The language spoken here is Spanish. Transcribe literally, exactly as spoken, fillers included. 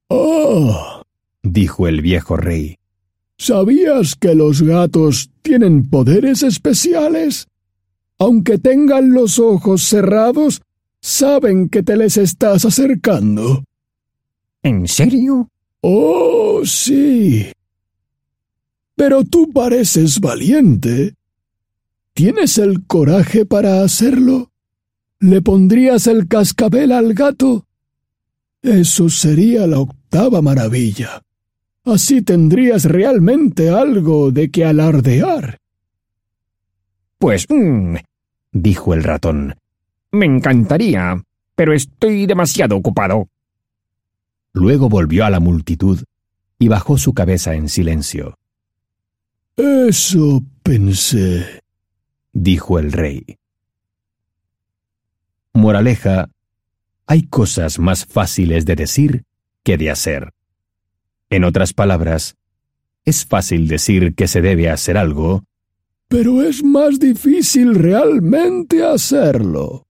«Ah», dijo el viejo rey. «¿Sabías que los gatos tienen poderes especiales? Aunque tengan los ojos cerrados, saben que te les estás acercando». ¿En serio? «Oh, sí. Pero tú pareces valiente. ¿Tienes el coraje para hacerlo? ¿Le pondrías el cascabel al gato? Eso sería la octava maravilla. Así tendrías realmente algo de que alardear». Pues, mmm, dijo el ratón, me encantaría, pero estoy demasiado ocupado. Luego volvió a la multitud y bajó su cabeza en silencio. «Eso pensé», dijo el rey. Moraleja: hay cosas más fáciles de decir que de hacer. En otras palabras, es fácil decir que se debe hacer algo, pero es más difícil realmente hacerlo.